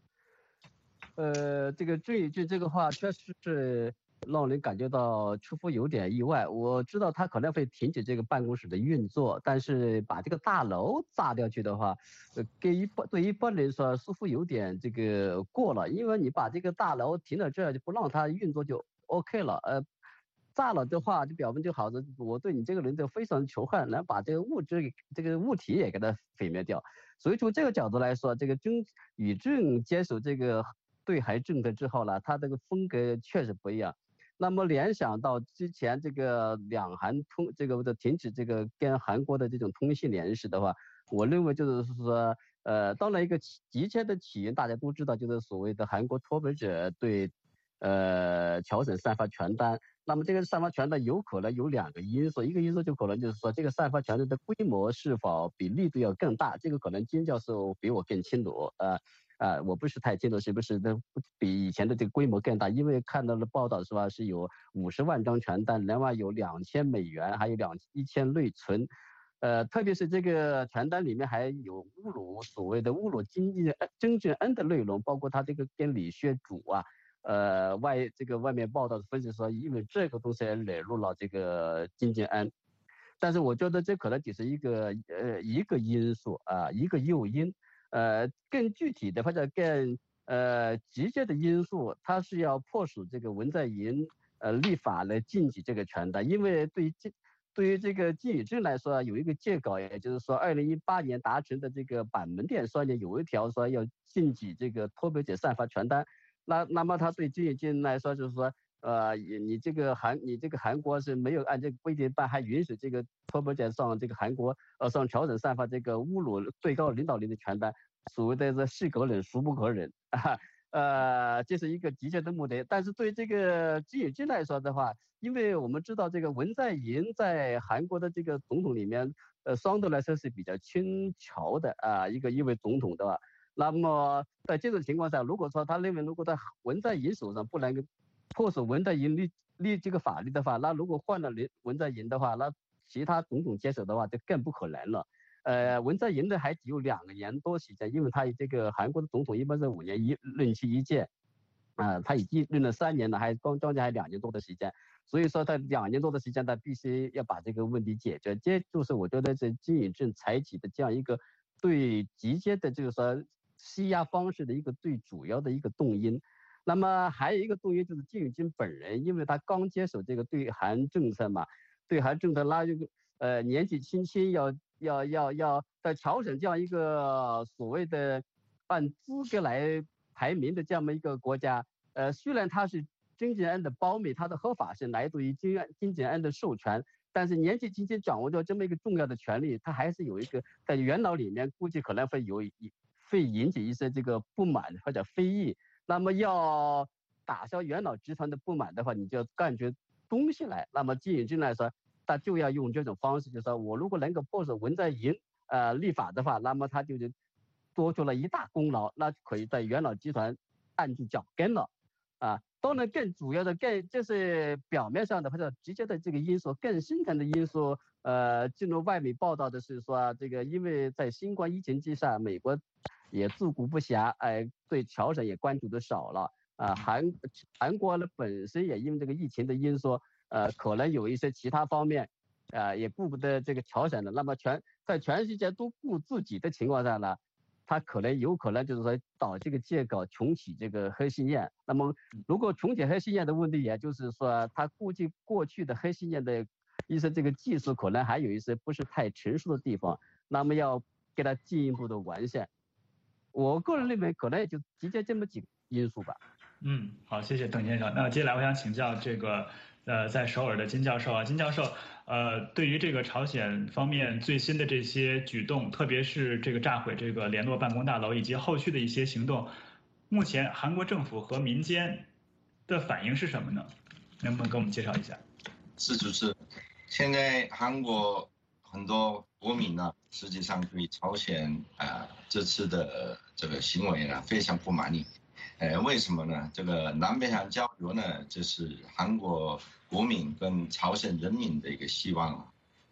呃，这个郑义俊这个话确实是让人感觉到出乎有点意外。我知道他可能会停止这个办公室的运作，但是把这个大楼炸掉去的话，呃，给一般对一般人说似乎有点这个过了，因为你把这个大楼停到这儿就不让它运作就 OK 了，呃。炸了的话，就表明就好像我对你这个人就非常仇恨，能把这个物质、这个物体也给它毁灭掉。所以从这个角度来说，这个郑宇正接手这个对韩政策之后呢，他这个风格确实不一样。那么联想到之前这个两韩通这个的停止这个跟韩国的这种通信联系的话，我认为就是说，呃，当然一个急切的起因大家都知道，就是所谓的韩国脱北者对呃朝鲜散发传单。那么这个散发传单有可能有两个因素，一个因素就可能就是说这个散发传单的规模是否比力度要更大，这个可能金教授比我更清楚，呃呃，我不是太清楚是不是的比以前的这个规模更大，因为看到了报道是吧，是有五十万张传单，另外有两千美元，还有两一千内存，呃，特别是这个传单里面还有侮辱所谓的侮辱金正正恩的内容，包括他这个跟李学主啊。呃，外这个外面报道的分析说，因为这个东西惹怒了这个金正恩，但是我觉得这可能只是一个呃一个因素啊，一个诱因。呃，更具体的或者更呃直接的因素，它是要迫使这个文在寅呃立法来禁止这个传单，因为对于这对于这个金宇正来说，有一个借稿，也就是说，二零一八年达成的这个板门店宣言有一条说要禁止这个脱北者散发传单。那那么他对金宇正来说就是说，呃，你这个韩你这个韩国是没有按这个规定办，还允许这个脱北者上这个韩国呃上朝鲜散发这个侮辱最高领导人的传单，所谓的这是可忍孰不可忍啊，呃，这是一个急切的目的。但是对这个金宇正来说的话，因为我们知道这个文在寅在韩国的这个总统里面，呃，相对来说是比较轻巧的啊，一个一位总统的话。那么在这种情况下，如果说他认为如果在文在寅手上不能够迫使文在寅立立这个法律的话，那如果换了文在寅的话，那其他总统接手的话就更不可能了。呃，文在寅的还只有两个年多时间，因为他这个韩国的总统一般是五年一任期一届，啊、呃，他已经任了三年了，还刚将近还两年多的时间，所以说他两年多的时间，他必须要把这个问题解决。这就是我觉得这金宇正采取的这样一个对直接的，就是说。施压方式的一个最主要的一个动因，那么还有一个动因就是金宇正本人，因为他刚接手这个对韩政策嘛，对韩政策拉这个呃年纪轻轻要要要要在朝鲜这样一个所谓的按资格来排名的这么一个国家，呃虽然他是金正恩的胞妹，他的合法性来自于金金正恩的授权。但是年纪轻轻掌握着这么一个重要的权利，他还是有一个在元老里面估计可能会有一。会引起一些这个不满或者非议，那么要打消元老集团的不满的话，你就干出东西来。那么金宇正来说，他就要用这种方式，就是说我如果能够迫使文在寅呃立法的话，那么他就多出了一大功劳，那可以在元老集团按住脚跟了啊。当然，更主要的、更就是表面上的或者直接的这个因素，更深层的因素，呃，进入外媒报道的是说，这个因为在新冠疫情之下，美国也自顾不暇，哎、呃，对朝鲜也关注的少了啊、呃。韩韩国呢本身也因为这个疫情的因素，呃，可能有一些其他方面，呃，也顾不得这个朝鲜了。那么全在全世界都顾自己的情况下呢，他可能有可能就是说找这个借口重启这个核试验。那么如果重启核试验的问题，也就是说他估计过去的核试验的一些这个技术可能还有一些不是太成熟的地方，那么要给他进一步的完善。我个人认为可能也就直接这么几个因素吧。 嗯，好，谢谢邓先生。那接下来我想请教这个呃在首尔的金教授啊，金教授，呃，对于这个朝鲜方面最新的这些举动，特别是这个炸毁这个联络办公大楼以及后续的一些行动，目前韩国政府和民间的反应是什么呢？能不能给我们介绍一下？ 是主持，现在韩国很多国民呢，实际上对朝鲜啊、呃、这次的这个行为呢非常不满意。呃，为什么呢？这个南北韩交流呢，这是韩国国民跟朝鲜人民的一个希望啊。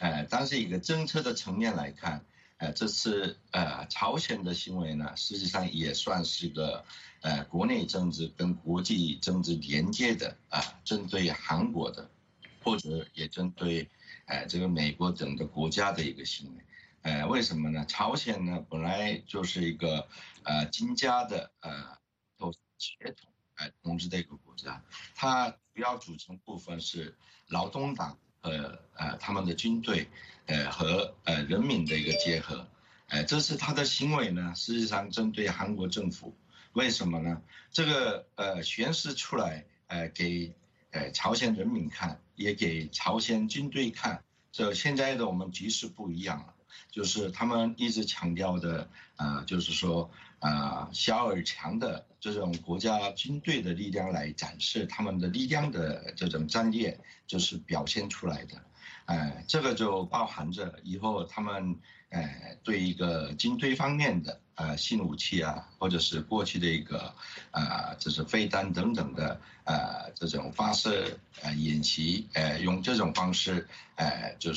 呃，但是一个政策的层面来看，呃，这次呃朝鲜的行为呢，实际上也算是个呃国内政治跟国际政治连接的啊、呃，针对韩国的，或者也针对呃这个美国等的国家的一个行为。呃，为什么呢？朝鲜呢本来就是一个呃金家的呃都血统呃统治的一个国家，它主要组成部分是劳动党和呃他们的军队，呃和呃人民的一个结合，呃这是他的行为呢，实际上针对韩国政府。为什么呢？这个呃宣示出来，呃给呃朝鲜人民看，也给朝鲜军队看，这现在的我们局势不一样了。就是他们一直强调的，呃，就是说，呃，小而强的这种国家军队的力量来展示他们的力量的这种战略，就是表现出来的，呃，这个就包含着以后他们，呃，对一个军队方面的，呃，新武器啊，或者是过去的一个，呃，就是飞弹等等的，呃，这种发射，呃，演习，呃，用这种方式，呃，就是，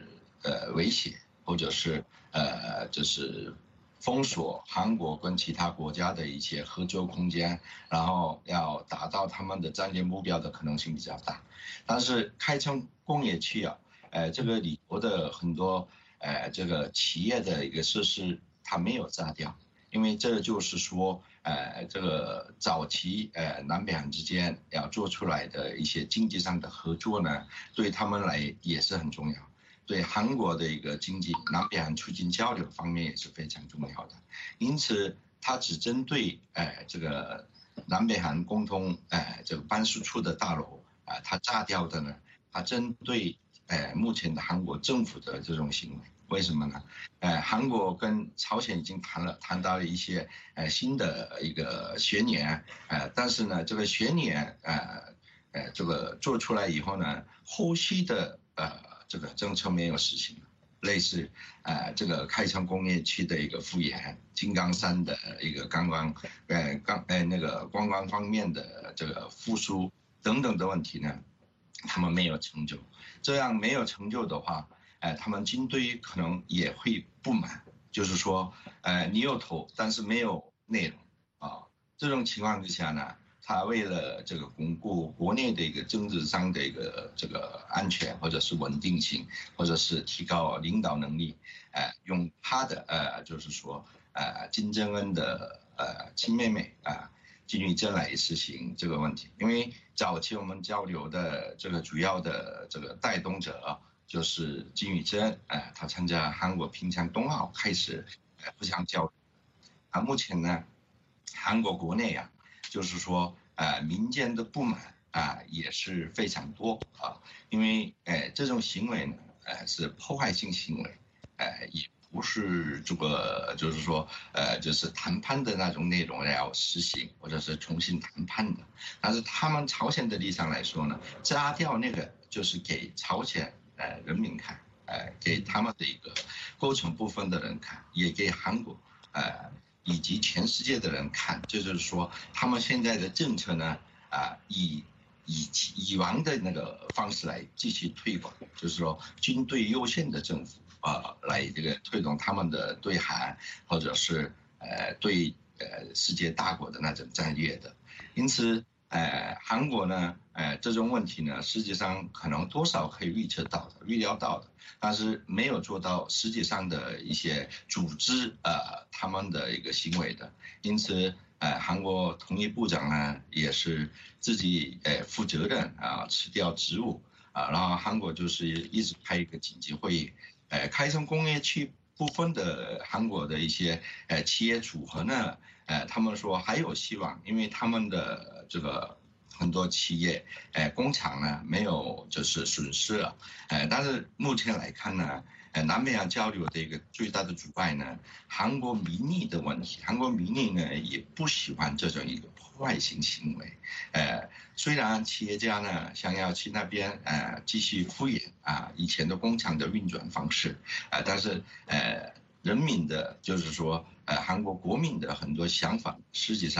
呃，威胁。或者是呃，就是封锁韩国跟其他国家的一些合作空间，然后要达到他们的战略目标的可能性比较大。但是开城工业区啊，呃，这个里头的很多呃这个企业的一个设施，它没有炸掉，因为这就是说，呃，这个早期呃南北韩之间要做出来的一些经济上的合作呢，对他们来也是很重要。对韩国的一个经济，南北韩促进交流方面也是非常重要的，因此它只针对呃这个南北韩共同呃这个办事处的大楼啊、呃，它炸掉的呢，它针对呃目前的韩国政府的这种行为，为什么呢？呃，韩国跟朝鲜已经谈了，谈到了一些呃新的一个宣言，呃，但是呢，这个宣言呃呃这个做出来以后呢，后续的呃。这个政策没有实行，类似呃这个开城工业区的一个复原，金刚山的一个观光，呃刚呃那个观光方面的这个复苏等等的问题呢，他们没有成就。这样没有成就的话，呃他们军队可能也会不满，就是说呃你有头但是没有内容啊，这种情况之下呢。他为了这个巩固国内的一个政治上的一个这个安全，或者是稳定性，或者是提高领导能力，呃，用他的呃，就是说呃，金正恩的呃亲妹妹啊，金宇珍来实行这个问题。因为早期我们交流的这个主要的这个带动者就是金宇珍，呃，他参加韩国平昌冬奥开始呃互相交流。啊，目前呢，韩国国内啊。就是说，呃，民间的不满啊、呃、也是非常多啊，因为呃这种行为呢，呃是破坏性行为，呃也不是这个就是说呃就是谈判的那种内容要实行或者是重新谈判的，但是他们朝鲜的立场来说呢，炸掉那个就是给朝鲜呃人民看，呃给他们的一个构成部分的人看，也给韩国呃。以及全世界的人看，这就是说，他们现在的政策呢，啊，以以以往的那个方式来继续推广，就是说军队优先的政府啊，来这个推动他们的对韩或者是呃对呃世界大国的那种战略的，因此。呃，韩国呢，呃，这种问题呢，实际上可能多少可以预测到的、预料到的，但是没有做到实际上的一些组织呃他们的一个行为的，因此，呃，韩国统一部长呢也是自己呃负责任啊，辞掉职务啊，然后韩国就是一直开一个紧急会议，呃，开城工业区部分的韩国的一些呃企业组合呢。呃，他们说还有希望，因为他们的这个很多企业，呃，工厂呢没有就是损失了，呃，但是目前来看呢，呃，南北韩交流的一个最大的阻碍呢，韩国民意的问题，韩国民意呢也不喜欢这种一个破坏性行为，呃，虽然企业家呢想要去那边呃继续复原啊以前的工厂的运转方式，啊、呃，但是呃。人民的，就是说，呃，韩国国民的很多想法，实际上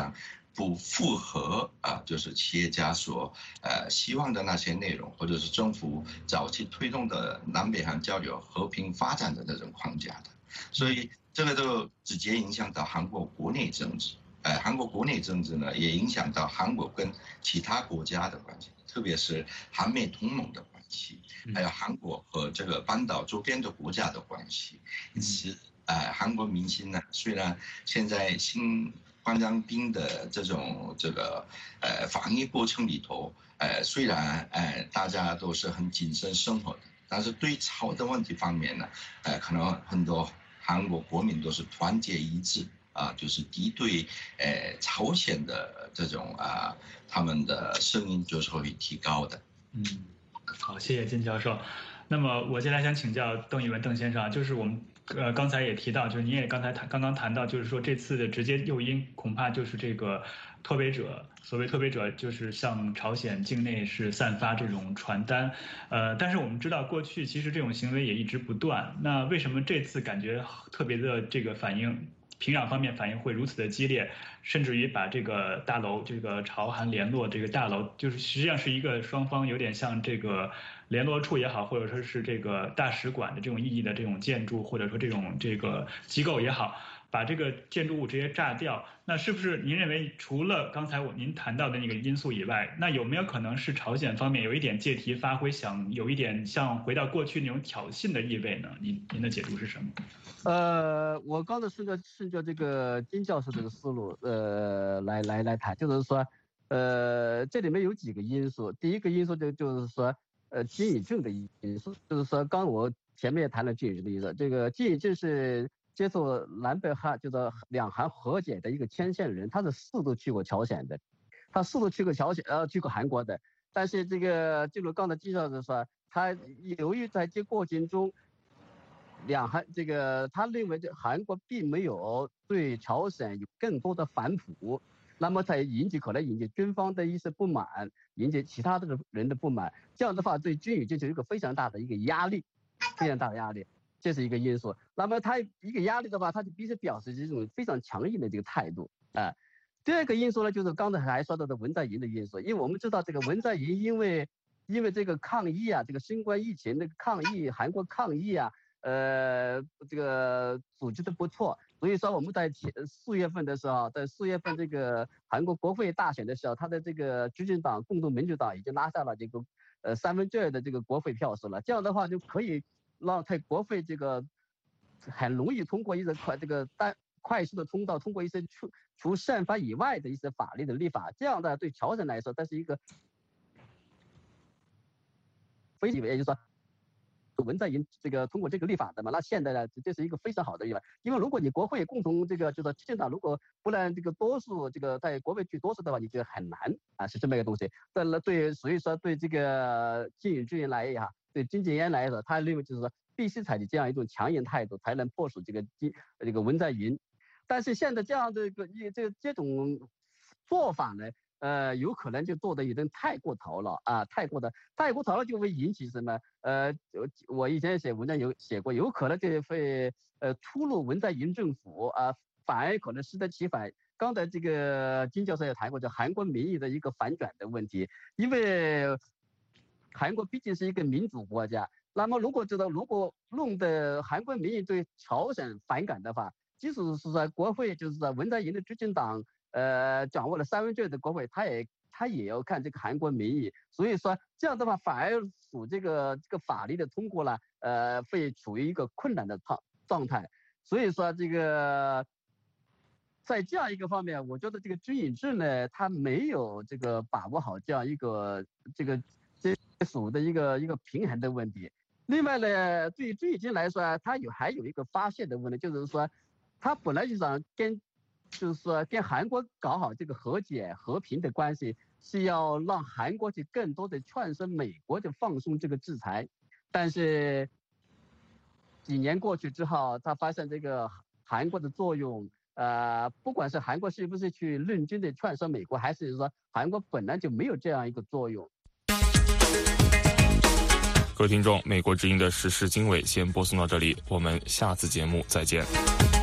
不符合啊，就是企业家所呃希望的那些内容，或者是政府早期推动的南北韩交流和平发展的这种框架的，所以这个都直接影响到韩国国内政治。呃，韩国国内政治呢，也影响到韩国跟其他国家的关系，特别是韩美同盟的关系，还有韩国和这个半岛周边的国家的关系。因此，呃，韩国民心呢，虽然现在新冠状病的这种这个呃防疫过程里头，呃，虽然呃大家都是很谨慎生活的，但是对朝的问题方面呢，呃，可能很多韩国国民都是团结一致。啊，就是敌对，呃，朝鲜的这种啊，他们的声音就是会提高的。 嗯，好，谢谢金教授。那么我接下来想请教邓聿文邓先生，就是我们呃刚才也提到，就是您也刚才谈刚刚谈到，就是说这次的直接诱因恐怕就是这个脱北者，所谓脱北者就是向朝鲜境内是散发这种传单，呃，但是我们知道过去其实这种行为也一直不断，那为什么这次感觉特别的这个反应？平壤方面反应会如此的激烈，甚至于把这个大楼，这个朝韩联络这个大楼，就是实际上是一个双方有点像这个联络处也好，或者说是这个大使馆的这种意义的这种建筑，或者说这种这个机构也好，把这个建筑物直接炸掉。那是不是您认为除了刚才我您谈到的那个因素以外，那有没有可能是朝鲜方面有一点借题发挥，想有一点像回到过去那种挑衅的意味呢？您您的解读是什么？ 呃，我刚才顺着顺着这个金教授这个思路，呃，来来来谈，就是说，呃，这里面有几个因素。第一个因素就就是说，呃，金宇正的因素，就是说，刚我前面也谈了金宇正的因素，这个金宇正是接受南北韩就是两韩和解的一个牵线人，他是四度去过朝鲜的，他四度去过朝鲜，呃，去过韩国的。但是这个就如刚才金教授说，他由于在这过程中。两韩这个，他认为这韩国并没有对朝鲜有更多的反哺，那么才引起可能引起军方的一些不满，引起其他的人的不满。这样的话，对军宇就是一个非常大的一个压力，非常大的压力，这是一个因素。那么他一个压力的话，他就必须表示这种非常强硬的这个态度啊、呃。第二个因素呢，就是刚才还说到的文在寅的因素，因为我们知道这个文在寅因为因为这个抗疫啊，这个新冠疫情的抗疫，韩国抗疫啊。呃，这个组织的不错，所以说我们在四月份的时候，在四月份这个韩国国会大选的时候，他的这个执政党共同民主党已经拉下了这个呃三分之二的这个国会票数了，这样的话就可以让在国会这个很容易通过一些快这个单快速的通道，通过一些除除宪法以外的一些法律的立法，这样的对朝鲜来说，这是一个非也就是说。文在寅这个通过这个立法的嘛，那现在呢，这是一个非常好的立法，因为如果你国会共同这个就是执政党如果不然这个多数这个在国会取多数的话，你觉得很难啊，是这么一个东西。但是对，所以说对这个金宇正来哈，对金正恩来说，他认为就是说必须采取这样一种强硬态度，才能迫使这个金这个文在寅。但是现在这样的一个这这种做法呢？呃，有可能就做的有点太过头了啊，太过的太过头了就会引起什么？呃，我以前写文章有写过，有可能就会呃出入文在寅政府啊，反而可能适得其反。刚才这个金教授也谈过，就韩国民意的一个反转的问题，因为韩国毕竟是一个民主国家，那么如果知道如果弄得韩国民意对朝鲜反感的话，即使是在国会，就是在文在寅的执政党。呃，掌握了三分之二的国会，他也他也要看这个韩国民意，所以说这样的话反而使这个这个法律的通过呢，呃，会处于一个困难的状状态。所以说这个在这样一个方面，我觉得这个金宇正呢，他没有这个把握好这样一个这个这属的一个一个平衡的问题。另外呢，对于金宇正来说，他有还有一个发现的问题，就是说他本来就想跟。就是说，跟韩国搞好这个和解和平的关系，是要让韩国去更多的劝说美国就放松这个制裁。但是几年过去之后，他发现这个韩国的作用，呃，不管是韩国是不是去认真的劝说美国，还是说韩国本来就没有这样一个作用。 各位听众，美国之音的时事经纬先播送到这里，我们下次节目再见。